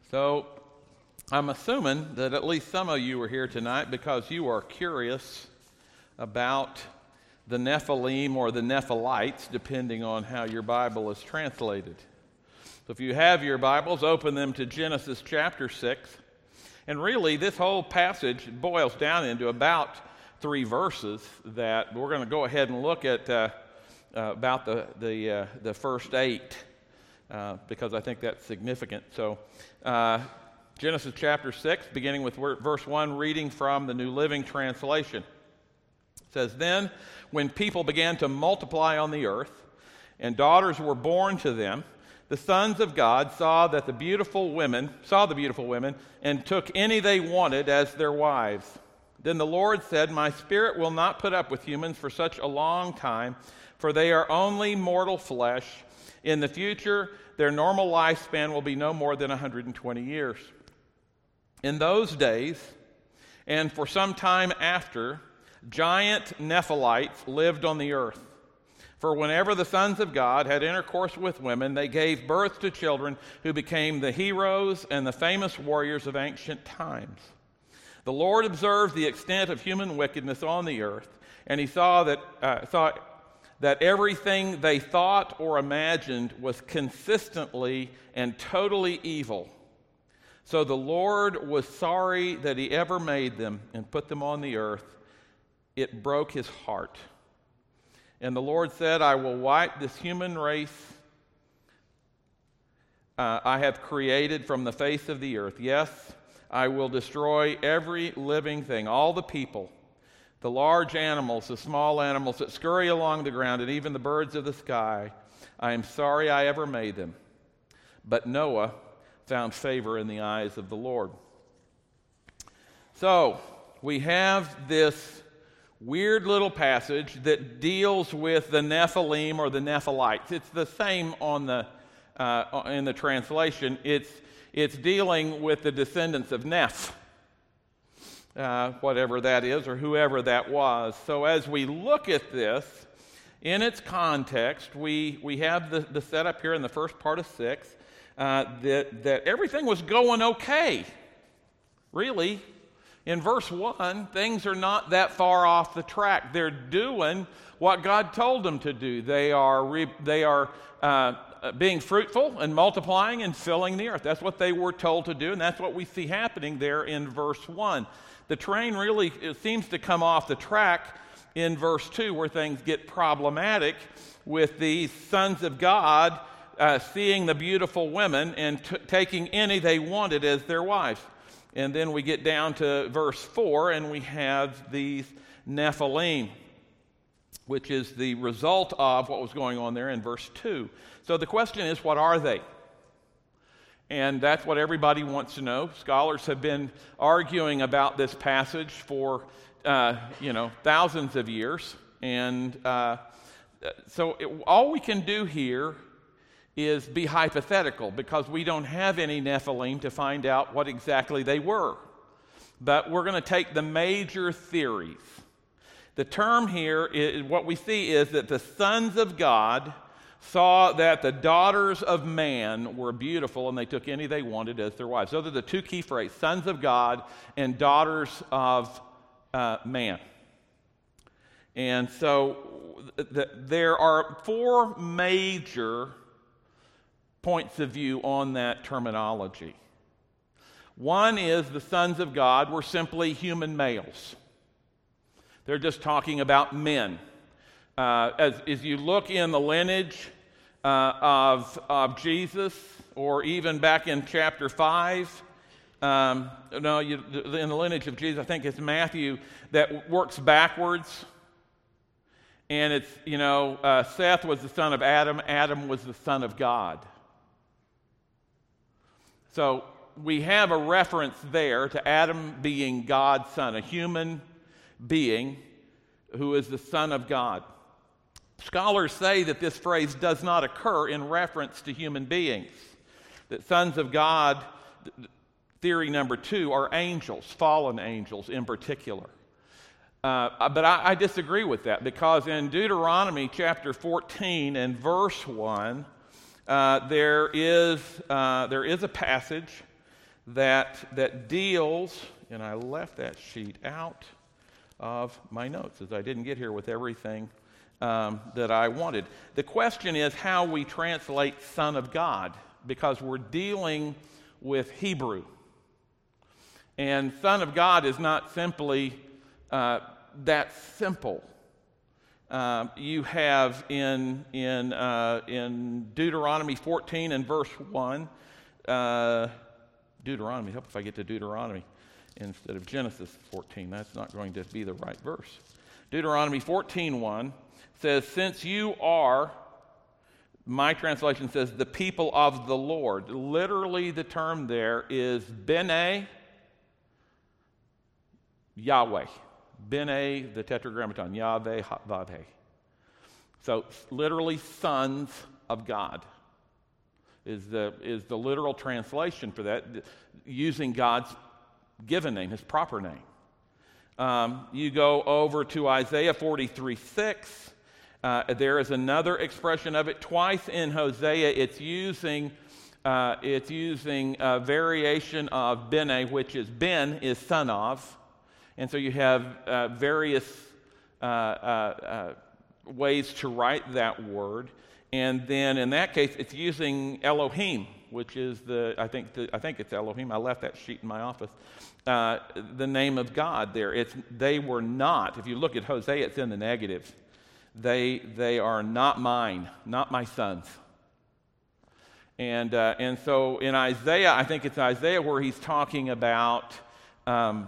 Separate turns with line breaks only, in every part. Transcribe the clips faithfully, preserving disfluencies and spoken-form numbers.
So I'm assuming that at least some of you are here tonight because you are curious about the Nephilim or the Nephilites, depending on how your Bible is translated. So if you have your Bibles, open them to Genesis chapter six. And really, this whole passage boils down into about three verses that we're going to go ahead and look at uh, uh, about the the, uh, the first eight uh, because I think that's significant. So uh, Genesis chapter six, beginning with verse one, reading from the New Living Translation. It says, "Then when people began to multiply on the earth, and daughters were born to them, the sons of God saw that the beautiful women, saw the beautiful women, and took any they wanted as their wives. Then the Lord said, My spirit will not put up with humans for such a long time, for they are only mortal flesh. In the future, their normal lifespan will be no more than one hundred twenty years. In those days, and for some time after, giant Nephilites lived on the earth. For whenever the sons of God had intercourse with women, they gave birth to children who became the heroes and the famous warriors of ancient times. The Lord observed the extent of human wickedness on the earth, and he saw that uh, thought that everything they thought or imagined was consistently and totally evil. So the Lord was sorry that he ever made them and put them on the earth. It broke his heart. And the Lord said, I will wipe this human race uh, I have created from the face of the earth. Yes, I will destroy every living thing, all the people, the large animals, the small animals that scurry along the ground, and even the birds of the sky. I am sorry I ever made them. But Noah found favor in the eyes of the Lord." So, we have this weird little passage that deals with the Nephilim or the Nephilites. It's the same on the uh, in the translation. It's it's dealing with the descendants of Neph, uh, whatever that is or whoever that was. So as we look at this in its context, we we have the, the setup here in the first part of six uh, that that everything was going okay, really. In verse one, things are not that far off the track. They're doing what God told them to do. They are re- they are uh, being fruitful and multiplying and filling the earth. That's what they were told to do, and that's what we see happening there in verse one. The train really it seems to come off the track in verse two, where things get problematic with these sons of God uh, seeing the beautiful women and t- taking any they wanted as their wives. And then we get down to verse four, and we have these Nephilim, which is the result of what was going on there in verse two. So the question is, what are they? And that's what everybody wants to know. Scholars have been arguing about this passage for, uh, you know, thousands of years. And uh, so it, all we can do here is be hypothetical because we don't have any Nephilim to find out what exactly they were. But we're going to take the major theories. The term here, is, what we see is that the sons of God saw that the daughters of man were beautiful and they took any they wanted as their wives. Those are the two key phrases, sons of God and daughters of uh, man. And so th- th- there are four major points of view on that terminology. One is the sons of God were simply human males. They're just talking about men. Uh, as, as you look in the lineage uh, of, of Jesus, or even back in chapter five, um, no, you, in the lineage of Jesus, I think it's Matthew that works backwards. And it's, you know, uh, Seth was the son of Adam, Adam was the son of God. So we have a reference there to Adam being God's son, a human being who is the son of God. Scholars say that this phrase does not occur in reference to human beings. That sons of God, theory number two, are angels, fallen angels in particular. Uh, but I, I disagree with that because in Deuteronomy chapter fourteen and verse one, Uh, there is uh, there is a passage that, that deals, and I left that sheet out of my notes as I didn't get here with everything um, that I wanted. The question is how we translate Son of God, because we're dealing with Hebrew. And Son of God is not simply uh, that simple. Uh, you have in in uh, in Deuteronomy fourteen and verse one, uh, Deuteronomy, help if I get to Deuteronomy instead of Genesis fourteen. That's not going to be the right verse. Deuteronomy fourteen one says, since you are, my translation says, the people of the Lord. Literally the term there is B'nai Yahweh. B'nai, the tetragrammaton, Yahweh, Vavhe. So literally sons of God is the, is the literal translation for that, using God's given name, his proper name. Um, you go over to Isaiah forty-three six. Uh, there is another expression of it. Twice in Hosea, it's using uh, it's using a variation of B'nai, which is Ben is son of. And so you have uh, various uh, uh, uh, ways to write that word. And then in that case, it's using Elohim, which is the, I think the, I think it's Elohim. I left that sheet in my office. Uh, the name of God there. It's, they were not, if you look at Hosea, it's in the negative. They, they are not mine, not my sons. And, uh, and so in Isaiah, I think it's Isaiah where he's talking about, um,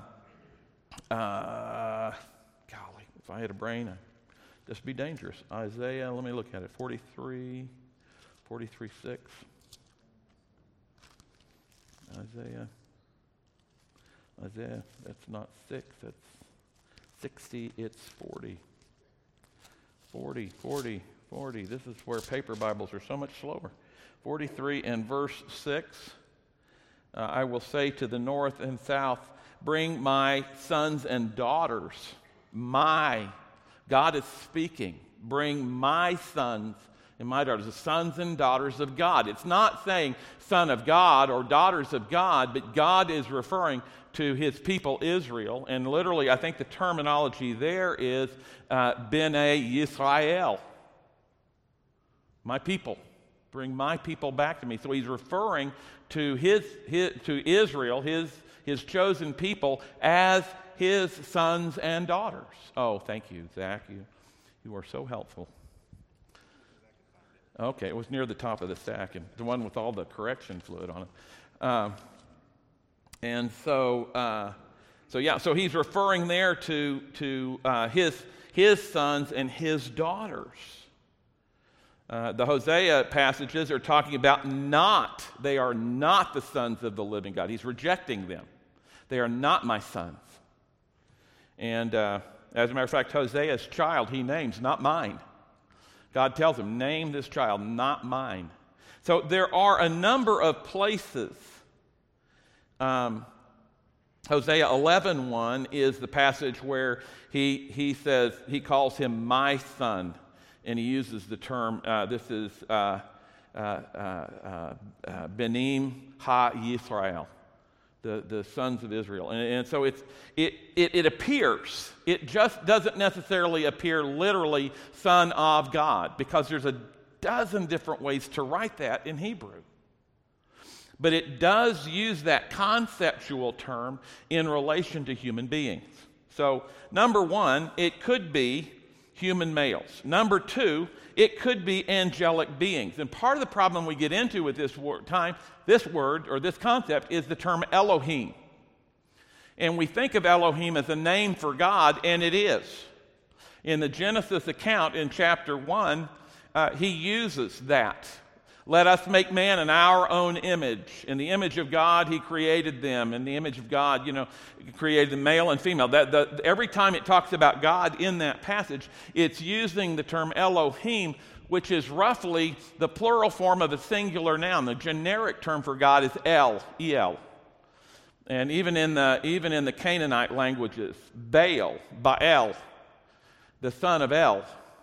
uh, golly, if I had a brain, I'd just be dangerous. Isaiah, let me look at it, forty-three, forty-three six. Isaiah, Isaiah, that's not six, that's sixty, it's forty. forty, forty, forty. This is where paper Bibles are so much slower. forty-three and verse six. Uh, I will say to the north and south, bring my sons and daughters. My. God is speaking. Bring my sons and my daughters, the sons and daughters of God. It's not saying son of God or daughters of God, but God is referring to his people Israel. And literally, I think the terminology there is uh, B'nai Yisrael. My people. Bring my people back to me. So he's referring to his, his to Israel, his, his chosen people, as his sons and daughters. Oh, thank you, Zach. You, you are so helpful. Okay, it was near the top of the stack, and the one with all the correction fluid on it. Um, and so, uh, so yeah, so he's referring there to to uh, his his sons and his daughters. Uh, the Hosea passages are talking about not; they are not the sons of the living God. He's rejecting them. They are not my sons. And uh, as a matter of fact, Hosea's child he names, not mine. God tells him, name this child, not mine. So there are a number of places. Um, Hosea eleven one is the passage where he he says, he calls him my son, and he uses the term, uh, this is uh, uh, uh, uh, Benim Ha Yisrael. The, the sons of Israel. And, and so it's, it, it, it appears, it just doesn't necessarily appear literally son of God, because there's a dozen different ways to write that in Hebrew. But it does use that conceptual term in relation to human beings. So number one, it could be human males. Number two, it could be angelic beings. And part of the problem we get into with this word, time, this word or this concept is the term Elohim. And we think of Elohim as a name for God, and it is. In the Genesis account in chapter one, uh, he uses that. Let us make man in our own image. In the image of God, he created them. In the image of God, you know, he created the male and female. That, the, every time it talks about God in that passage, it's using the term Elohim, which is roughly the plural form of a singular noun. The generic term for God is El, E L. And even in the, even in the Canaanite languages, Baal, Baal, the son of El,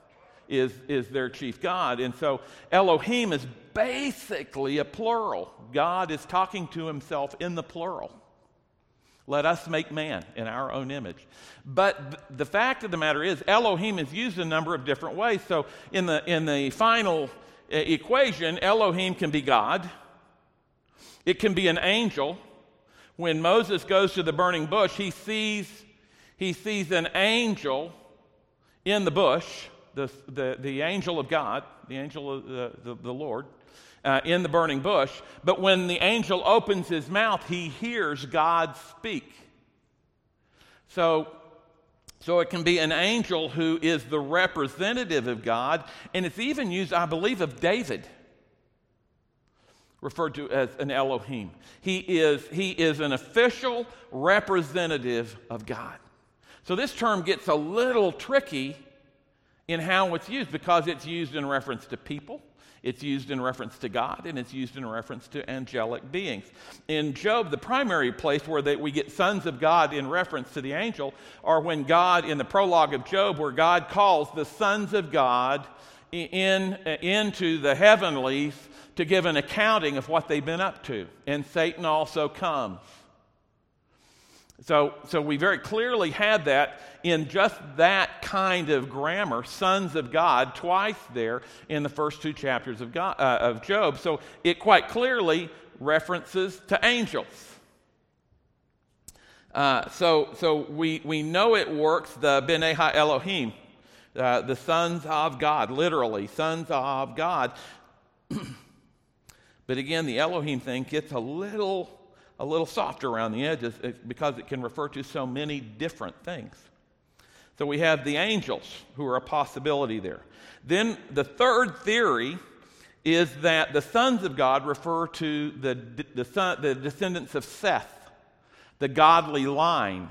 is, is their chief god. And so Elohim is basically a plural. God is talking to himself in the plural. Let us make man in our own image. But th- the fact of the matter is, Elohim is used a number of different ways. So in the, in the final uh, equation, Elohim can be God. It can be an angel. When Moses goes to the burning bush, he sees, he sees an angel in the bush, the, the, the angel of God, the angel of the, the, the Lord, uh, in the burning bush. But when the angel opens his mouth, he hears God speak. So, so it can be an angel who is the representative of God, and it's even used, I believe, of David, referred to as an Elohim. He is, he is an official representative of God. So this term gets a little tricky in how it's used, because it's used in reference to people, it's used in reference to God, and it's used in reference to angelic beings. In Job, the primary place where they, we get sons of God in reference to the angel are when God, in the prologue of Job, where God calls the sons of God in, into the heavenlies to give an accounting of what they've been up to. And Satan also comes. So, so we very clearly had that in just that kind of grammar, sons of God, twice there in the first two chapters of, God, uh, of Job. So it quite clearly references to angels. Uh, so so we, we know it works, the B'nai Ha-Elohim, uh, the sons of God, literally, sons of God. But again, the Elohim thing gets a little... a little softer around the edges because it can refer to so many different things. So we have the angels who are a possibility there. Then the third theory is that the sons of God refer to the, the, son, the descendants of Seth, the godly line,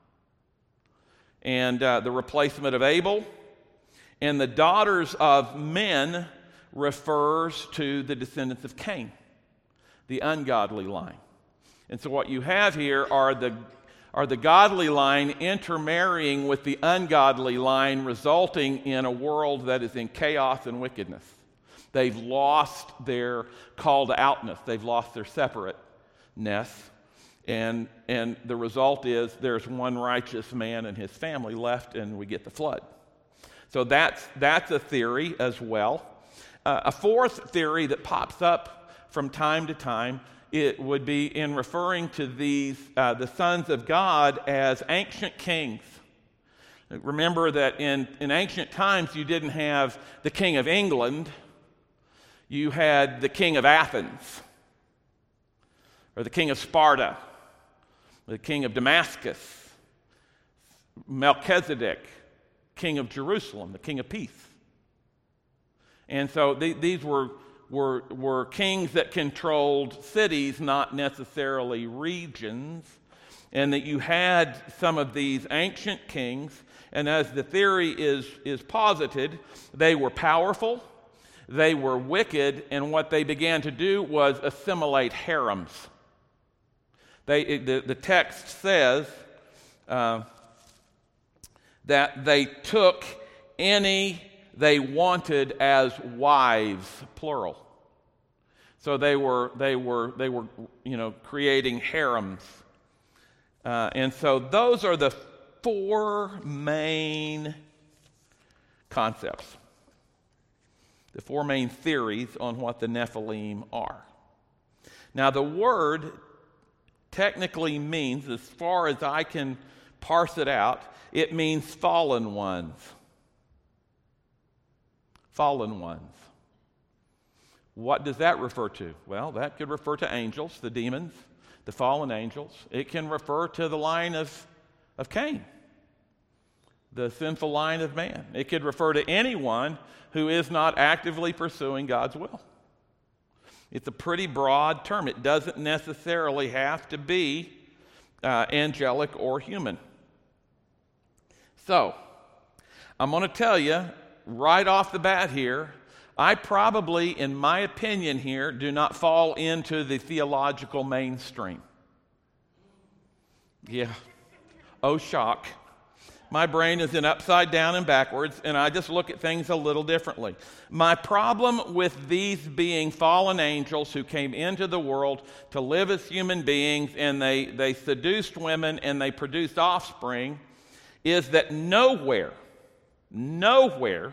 and uh, the replacement of Abel. And the daughters of men refers to the descendants of Cain, the ungodly line. And so what you have here are the, are the godly line intermarrying with the ungodly line, resulting in a world that is in chaos and wickedness. They've lost their called outness. They've lost their separateness. And, and the result is there's one righteous man and his family left, and we get the flood. So that's, that's a theory as well. Uh, a fourth theory that pops up from time to time, it would be in referring to these, uh, the sons of God, as ancient kings. Remember that in, in ancient times you didn't have the king of England, you had the king of Athens, or the king of Sparta, the king of Damascus, Melchizedek, king of Jerusalem, the king of peace. And so th- these were Were, were kings that controlled cities, not necessarily regions, and that you had some of these ancient kings, and as the theory is, is posited, they were powerful, they were wicked, and what they began to do was assimilate harems. They, the, the text says uh, that they took any they wanted as wives, plural. So they were, they were, they were, you know, creating harems. Uh, and so those are the four main concepts, the four main theories on what the Nephilim are. Now, the word technically means, as far as I can parse it out, it means fallen ones. Fallen ones. What does that refer to? Well, that could refer to angels, the demons, the fallen angels. It can refer to the line of, of Cain, the sinful line of man. It could refer to anyone who is not actively pursuing God's will. It's a pretty broad term. It doesn't necessarily have to be uh, angelic or human. So, I'm going to tell you, right off the bat here, I probably, in my opinion here, do not fall into the theological mainstream. Yeah. Oh, shock. My brain is in upside down and backwards, and I just look at things a little differently. My problem with these being fallen angels who came into the world to live as human beings, and they, they seduced women and they produced offspring, is that nowhere, nowhere,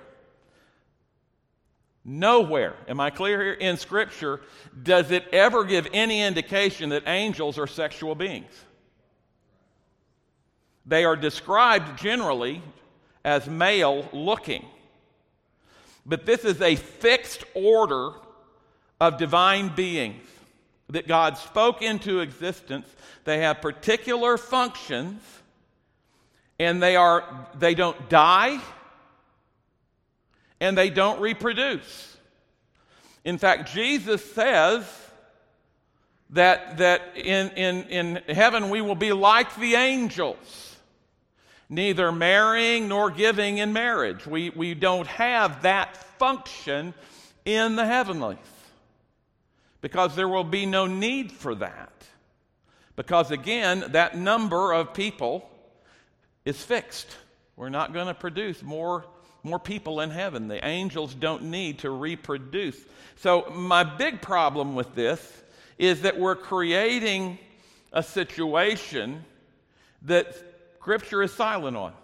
nowhere, am I clear here, in Scripture, does it ever give any indication that angels are sexual beings. They are described generally as male-looking. But this is a fixed order of divine beings that God spoke into existence. They have particular functions, and they are they don't die, and they don't reproduce. In fact, Jesus says that, that in, in, in heaven we will be like the angels, neither marrying nor giving in marriage. We, we don't have that function in the heavenlies because there will be no need for that. Because again, that number of people is fixed. We're not going to produce more, more people in heaven. The angels don't need to reproduce. So my big problem with this is that we're creating a situation that Scripture is silent on.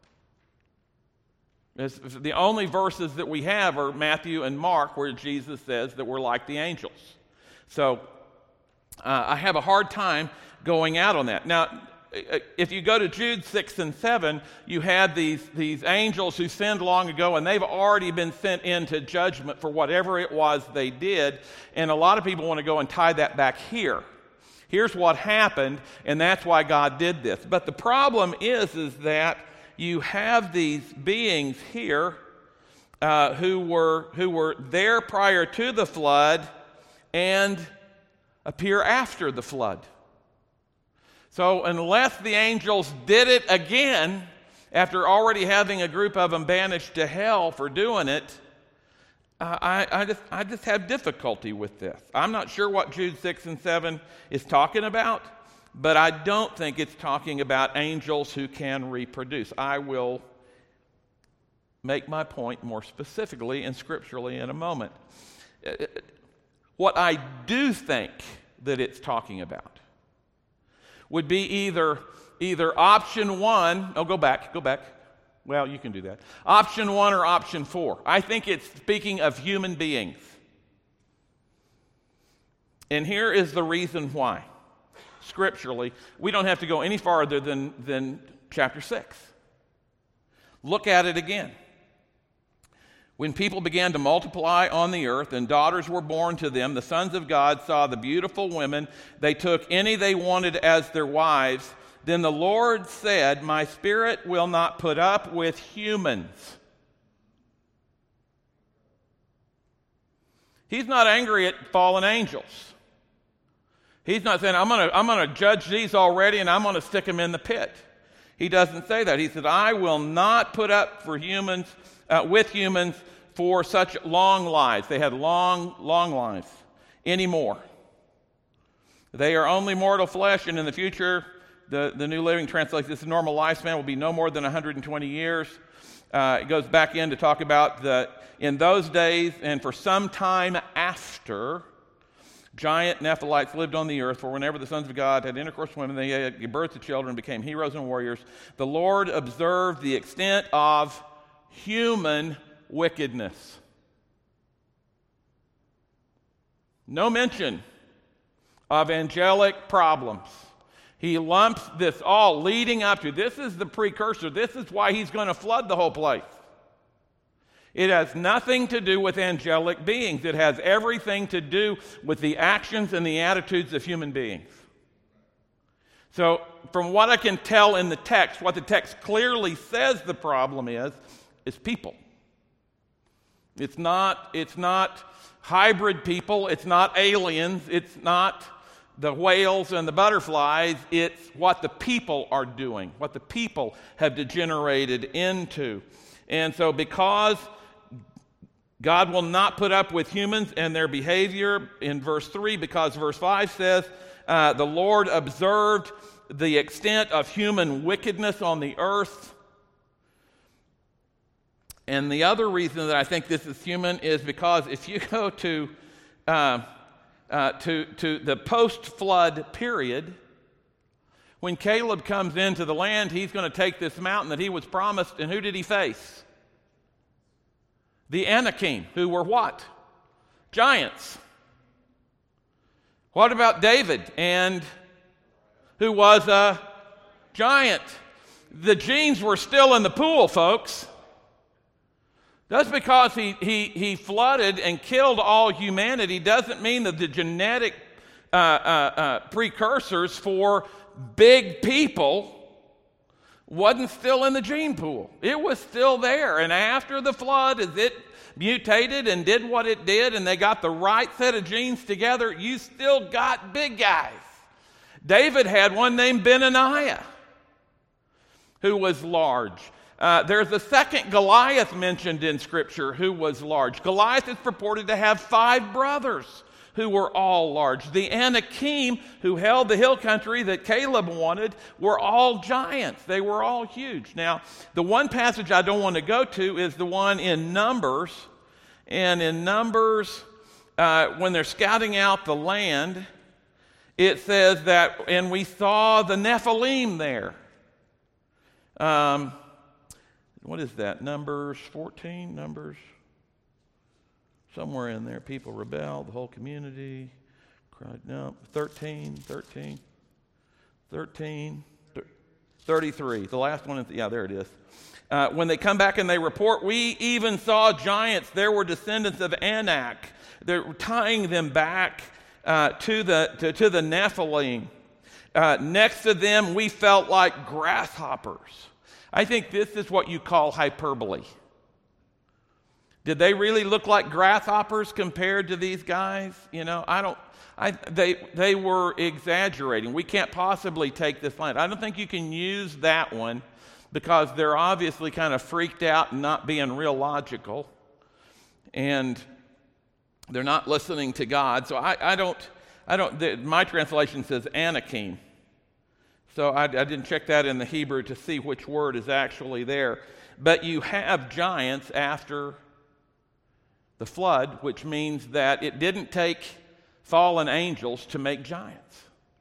It's, the only verses that we have are Matthew and Mark, where Jesus says that we're like the angels. So uh, I have a hard time going out on that. Now, if you go to Jude six and seven, you had these, these angels who sinned long ago, and they've already been sent into judgment for whatever it was they did. And a lot of people want to go and tie that back here. Here's what happened, and that's why God did this. But the problem is, is that you have these beings here uh, who were who were there prior to the flood and appear after the flood. So unless the angels did it again, after already having a group of them banished to hell for doing it, Uh, I, I, just, I just have difficulty with this. I'm not sure what Jude six and seven is talking about, but I don't think it's talking about angels who can reproduce. I will make my point more specifically and scripturally in a moment. What I do think that it's talking about would be either, either option one, oh, go back, go back. Well, you can do that. Option one or option four. I think it's speaking of human beings. And here is the reason why. Scripturally, we don't have to go any farther than, than chapter six. Look at it again. When people began to multiply on the earth and daughters were born to them, the sons of God saw the beautiful women. They took any they wanted as their wives. Then the Lord said, my spirit will not put up with humans. He's not angry at fallen angels. He's not saying, I'm going to I'm going to judge these already and I'm going to stick them in the pit. He doesn't say that. He said, I will not put up for humans, uh, with humans for such long lives. They had long, long lives anymore. They are only mortal flesh, and in the future, The, the New Living translates this: normal lifespan will be no more than one hundred twenty years. Uh, it goes back in to talk about the, in those days and for some time after, giant Nephilites lived on the earth, for whenever the sons of God had intercourse with women, they gave birth to children, became heroes and warriors. The Lord observed the extent of human wickedness. No mention of angelic problems. He lumps this all leading up to, this is the precursor. This is why he's going to flood the whole place. It has nothing to do with angelic beings. It has everything to do with the actions and the attitudes of human beings. So, from what I can tell in the text, what the text clearly says the problem is, is people. It's not, it's not hybrid people. It's not aliens. It's not the whales and the butterflies. It's what the people are doing, what the people have degenerated into. And so because God will not put up with humans and their behavior in verse three, because verse five says, uh, the Lord observed the extent of human wickedness on the earth. And the other reason that I think this is human is because if you go to uh, uh, to to the post-flood period, when Caleb comes into the land, he's going to take this mountain that he was promised, and who did he face? The Anakim, who were what? Giants. What about David, and who was a giant? The genes were still in the pool, folks. Just because he, he, he flooded and killed all humanity doesn't mean that the genetic uh, uh, uh, precursors for big people wasn't still in the gene pool. It was still there. And after the flood, as it mutated and did what it did, and they got the right set of genes together, you still got big guys. David had one named Benaniah, who was large. Uh, there's a second Goliath mentioned in Scripture who was large. Goliath is purported to have five brothers who were all large. The Anakim, who held the hill country that Caleb wanted, were all giants. They were all huge. Now, the one passage I don't want to go to is the one in Numbers. And in Numbers, uh, when they're scouting out the land, it says that, and we saw the Nephilim there. Um... What is that? Numbers fourteen? Numbers? Somewhere in there. People rebelled, the whole community cried. No, thirteen, thirteen, thirteen, thirty-three. The last one is, yeah, there it is. Uh, when they come back and they report, we even saw giants. There were descendants of Anak. They're tying them back uh, to, the, to, to the Nephilim. Uh, next to them, we felt like grasshoppers. I think this is what you call hyperbole. Did they really look like grasshoppers compared to these guys? You know, I don't, I, they, they were exaggerating. We can't possibly take this land. I don't think you can use that one because they're obviously kind of freaked out and not being real logical. And they're not listening to God. So I, I don't, I don't, the, my translation says Anakim. So I, I didn't check that in the Hebrew to see which word is actually there. But you have giants after the flood, which means that it didn't take fallen angels to make giants.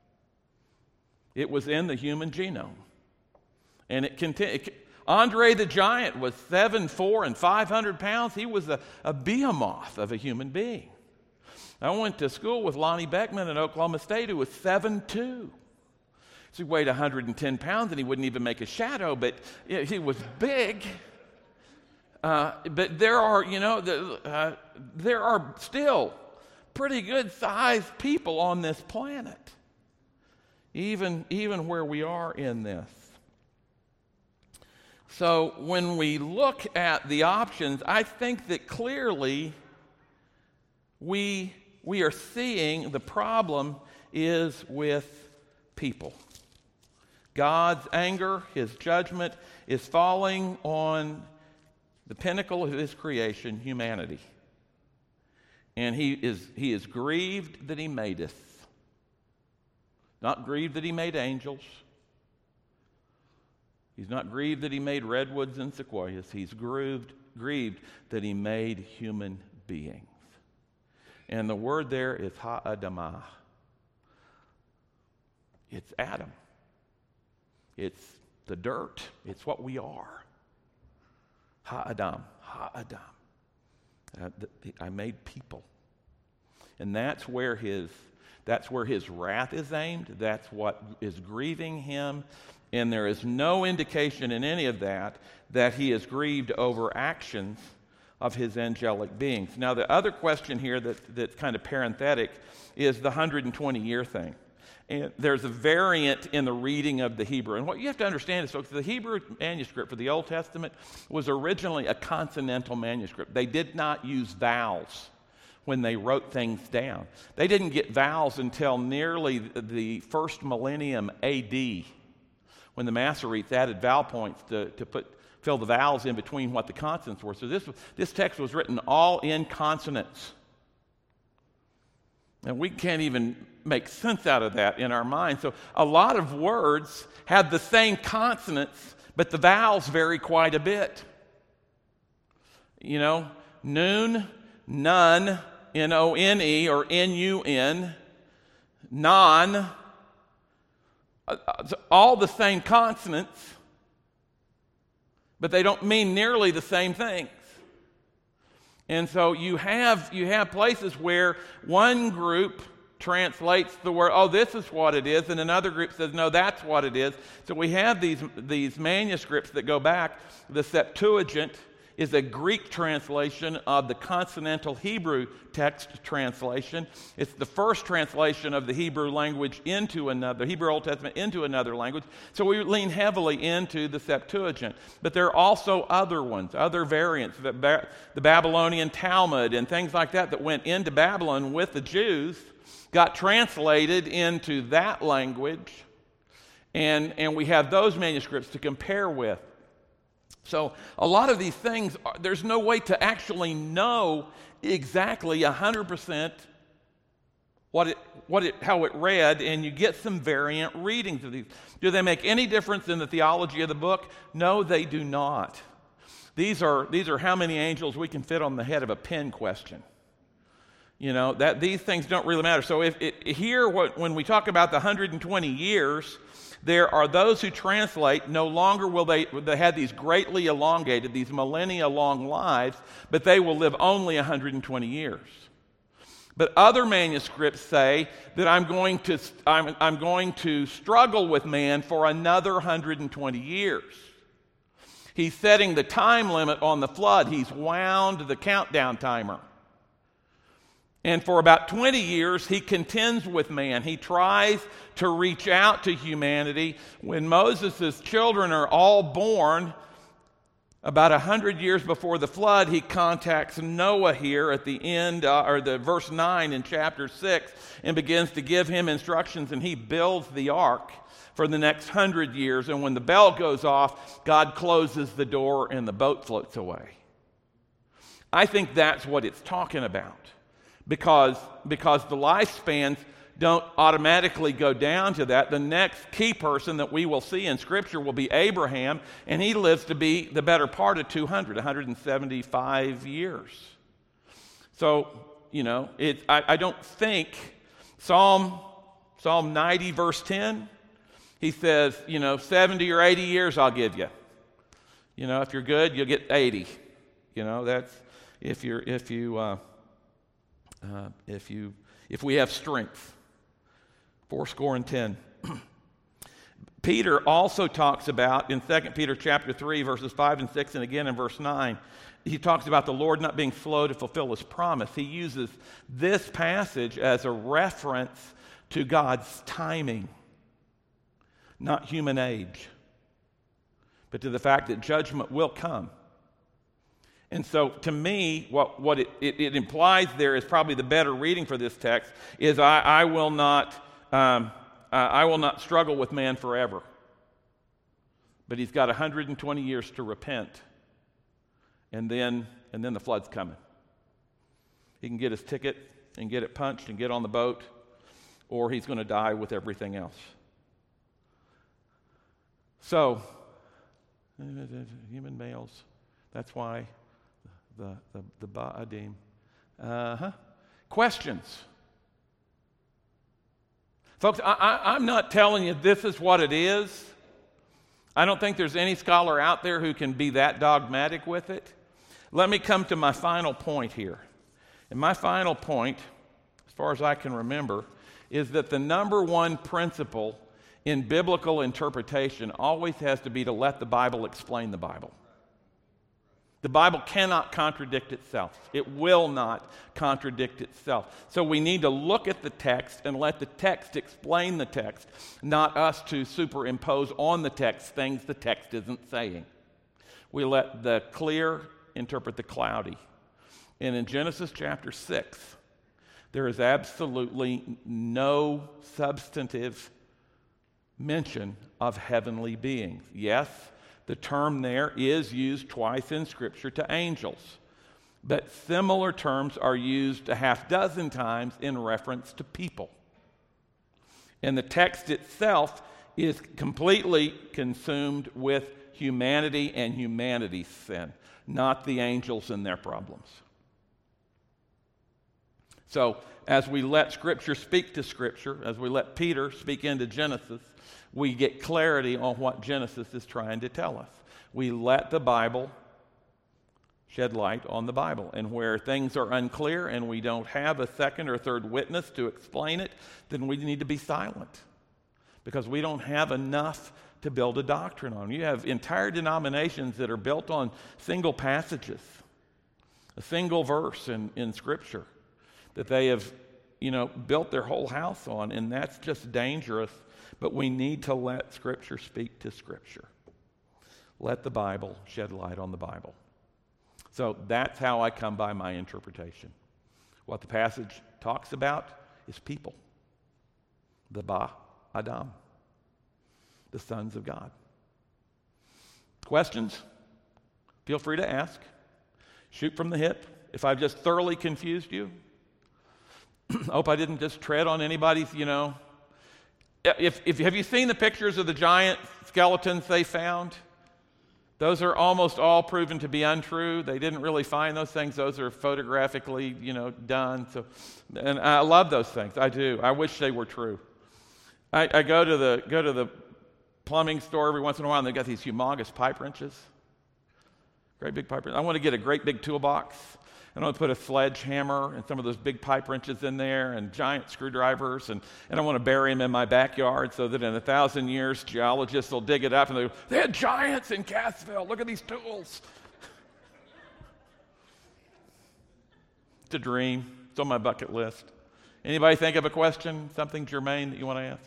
It was in the human genome. And it continued. Andre the giant was seven foot four and five hundred pounds. He was a, a behemoth of a human being. I went to school with Lonnie Beckman at Oklahoma State, who was seven foot two. So he weighed one hundred ten pounds, and he wouldn't even make a shadow, but you know, he was big. Uh, but there are, you know, the, uh, there are still pretty good-sized people on this planet, even, even where we are in this. So when we look at the options, I think that clearly we, we are seeing the problem is with people. God's anger, his judgment, is falling on the pinnacle of his creation, humanity. And he is, he is grieved that he made us. Not grieved that he made angels. He's not grieved that he made redwoods and sequoias. He's grieved, grieved that he made human beings. And the word there is ha'adamah. It's Adam. It's the dirt. It's what we are. Ha'adam. Ha'adam. Uh, I made people. And that's where his that's where his wrath is aimed. That's what is grieving him. And there is no indication in any of that that he is grieved over actions of his angelic beings. Now, the other question here that, that's kind of parenthetic is the one hundred twenty year thing. And there's a variant in the reading of the Hebrew. And what you have to understand is, folks, the Hebrew manuscript for the Old Testament was originally a consonantal manuscript. They did not use vowels when they wrote things down. They didn't get vowels until nearly the first millennium A D, when the Masoretes added vowel points to, to put fill the vowels in between what the consonants were. So this, this text was written all in consonants. And we can't even make sense out of that in our mind. So a lot of words have the same consonants, but the vowels vary quite a bit. You know, noon, none, N O N E or N U N, non, all the same consonants, but they don't mean nearly the same things. And so you have you have places where one group translates the word, oh, this is what it is, and another group says, no, that's what it is. So we have these, these manuscripts that go back. The Septuagint is a Greek translation of the consonantal Hebrew text translation. It's the first translation of the Hebrew language into another, Hebrew Old Testament into another language. So we lean heavily into the Septuagint. But there are also other ones, other variants, the, ba- the Babylonian Talmud and things like that that went into Babylon with the Jews, got translated into that language, and, and we have those manuscripts to compare with. So a lot of these things, there's no way to actually know exactly one hundred percent what it, what it, how it read, and you get some variant readings of these. Do they make any difference in the theology of the book? No, they do not. These are, these are how many angels we can fit on the head of a pin question. You know, that these things don't really matter. So if it, here, what, when we talk about the one hundred twenty years, there are those who translate, no longer will they, they have these greatly elongated, these millennia-long lives, but they will live only one hundred twenty years. But other manuscripts say that I'm going to, I'm, I'm going to struggle with man for another one hundred twenty years. He's setting the time limit on the flood. He's wound the countdown timer. And for about twenty years, he contends with man. He tries to reach out to humanity. When Moses' children are all born, about one hundred years before the flood, he contacts Noah here at the end, uh, or the verse nine in chapter six, and begins to give him instructions, and he builds the ark for the next hundred years. And when the bell goes off, God closes the door and the boat floats away. I think that's what it's talking about. Because, because the lifespans don't automatically go down to that. The next key person that we will see in Scripture will be Abraham, and he lives to be the better part of two hundred, one hundred seventy-five years. So, you know, it, I, I don't think Psalm, Psalm ninety, verse ten, he says, you know, seventy or eighty years I'll give you. You know, if you're good, you'll get eighty. You know, that's if you're, if you... Uh, Uh, if you, if we have strength, four score and ten. Peter also talks about in Second Peter chapter three, verses five and six, and again in verse nine, he talks about the Lord not being slow to fulfill his promise. He uses this passage as a reference to God's timing, not human age, but to the fact that judgment will come. And so, to me, what, what it, it, it implies there is probably the better reading for this text is I, I will not um, uh, I will not struggle with man forever. But he's got one hundred twenty years to repent, and then and then the flood's coming. He can get his ticket and get it punched and get on the boat, or he's going to die with everything else. So, human males. That's why. The, the, the Ba'adim. Uh-huh. Questions? Folks, I, I, I'm not telling you this is what it is. I don't think there's any scholar out there who can be that dogmatic with it. Let me come to my final point here. And my final point, as far as I can remember, is that the number one principle in biblical interpretation always has to be to let the Bible explain the Bible. The Bible cannot contradict itself. It will not contradict itself. So we need to look at the text and let the text explain the text, not us to superimpose on the text things the text isn't saying. We let the clear interpret the cloudy. And in Genesis chapter six, there is absolutely no substantive mention of heavenly beings. Yes, the term there is used twice in Scripture to angels, but similar terms are used a half dozen times in reference to people. And the text itself is completely consumed with humanity and humanity's sin, not the angels and their problems. So, as we let Scripture speak to Scripture, as we let Peter speak into Genesis, we get clarity on what Genesis is trying to tell us. We let the Bible shed light on the Bible. And where things are unclear and we don't have a second or third witness to explain it, then we need to be silent, because we don't have enough to build a doctrine on. You have entire denominations that are built on single passages, a single verse in, in Scripture that they have, you know, built their whole house on, and that's just dangerous. But we need to let Scripture speak to Scripture. Let the Bible shed light on the Bible. So that's how I come by my interpretation. What the passage talks about is people. The Ba Adam, the sons of God. Questions? Feel free to ask. Shoot from the hip. If I've just thoroughly confused you, I hope I didn't just tread on anybody's, you know. If, if have you seen the pictures of the giant skeletons they found? Those are almost all proven to be untrue. They didn't really find those things. Those are photographically, you know, done. So, and I love those things. I do. I wish they were true. I, I go to the go to the plumbing store every once in a while, and they've got these humongous pipe wrenches. Great big pipe wrenches. I want to get a great big toolbox. And I want to put a sledgehammer and some of those big pipe wrenches in there and giant screwdrivers, and, and I want to bury them in my backyard so that in a thousand years, geologists will dig it up and they'll go, they had giants in Cassville. Look at these tools. It's a dream. It's on my bucket list. Anybody think of a question, something germane that you want to ask?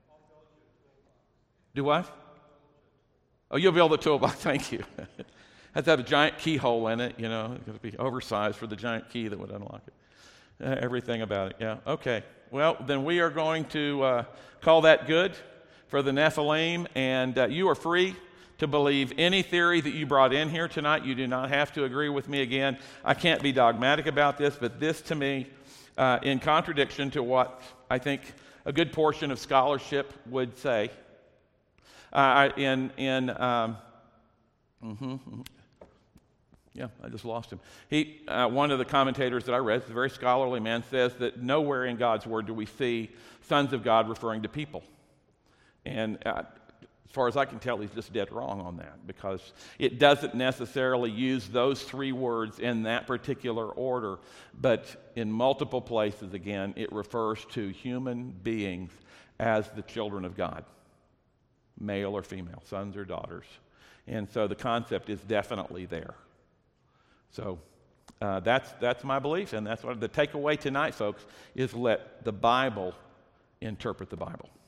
Do what? Oh, you'll build the toolbox. Thank you. Has to have a giant keyhole in it, you know. It's going to be oversized for the giant key that would unlock it. Uh, everything about it, yeah. Okay. Well, then we are going to uh, call that good for the Nephilim, and uh, you are free to believe any theory that you brought in here tonight. You do not have to agree with me again. I can't be dogmatic about this, but this to me, uh, in contradiction to what I think a good portion of scholarship would say, uh, in in um, mm-hmm, mm-hmm. Yeah, I just lost him. He, uh, one of the commentators that I read, a very scholarly man, says that nowhere in God's Word do we see sons of God referring to people. And uh, as far as I can tell, he's just dead wrong on that, because it doesn't necessarily use those three words in that particular order, but in multiple places, again, it refers to human beings as the children of God, male or female, sons or daughters. And so the concept is definitely there. So uh, that's that's my belief, and that's what the takeaway tonight, folks, is let the Bible interpret the Bible.